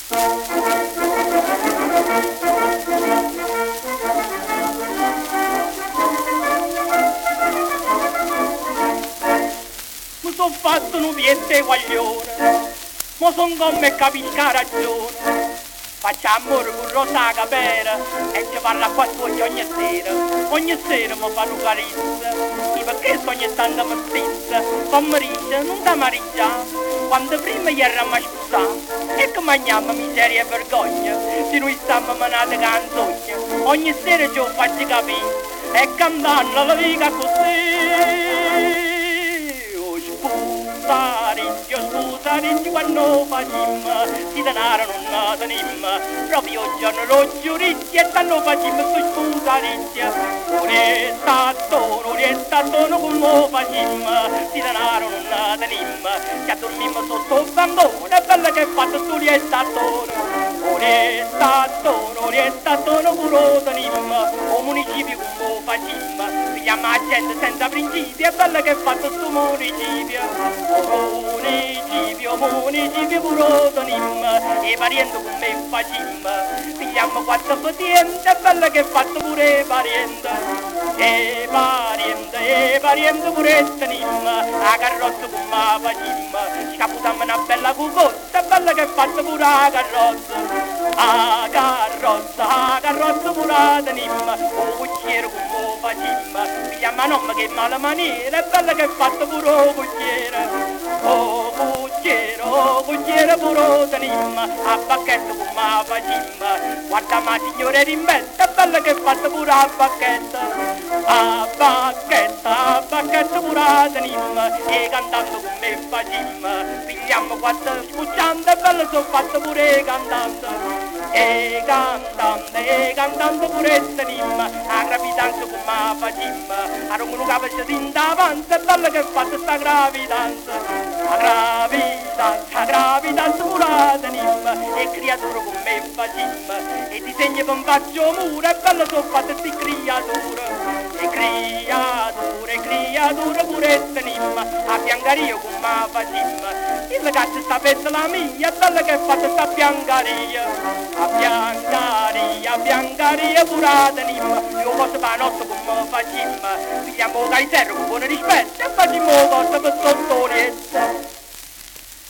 Mi son fatto un piede guaglione, mo son come capisca ragione. Facciamo amore con rosa capera e ci parla qua ogni sera. Ogni sera mi fanno carizza, e perché ogni tanto mi stizza. Pomeriggio non da mariggiare, quando prima gli eravamo scusati. E che mangiamo miseria e vergogna, se noi stiamo menati canzogna. Ogni sera ci faccio capire, e cantando la vita così. Scusaricci quando facciamo, si denaro non tenimmo, proprio il giorno lo giuricci e tanto facciamo su scusaricci. Non è stato come facciamo, si denaro non tenimmo, che dormimmo sotto il bambone, bella che fatto tu li è stato. Non è stato pure tenimmo, o municipio come facciamo, pigliamo la gente senza principi, è bella che fatto sto municipio. Municipio pure tenimmo, e pariente con me facciamo, pigliamo quattro patienti, è bella che fatto pure pariente. E pariente pure tenimmo, a carrozza con me facciamo, scapputiamo una bella cucozza, è bella che fatto pure la carrozza. A carrozza pure tenimmo, o cucchiere con me facciamo, pigliamo a nome che male maniera, è bella che fatto pure o cucchiere. Cucchiere pure tenimmo, a bacchetto con me facciamo, guarda ma signore rimbetta, è bella che fatto pure a bacchetto. A bacchetto pure tenimmo, e cantando con me facciamo, pigliamo quattro scucciando, è bella sono fatto pure cantando. E cantando pure tenimmo, a gravidanza con me facciamo, a non capisce di davanti, è bella che fatto sta gravidanza. A gravidanza pure tenimmo, e creatura con me facciamo, e disegni con faccio muro, è bella sono fatte sti creature. E creature pure tenimmo, a piangaria con me facciamo, il cazzo sta per la mia, è bella che fatto sta piangaria. A piangaria pure tenimmo, io posso fare notte con me facciamo, pigliamo caisero con buon rispetto, e facciamo cose per sottoliezza.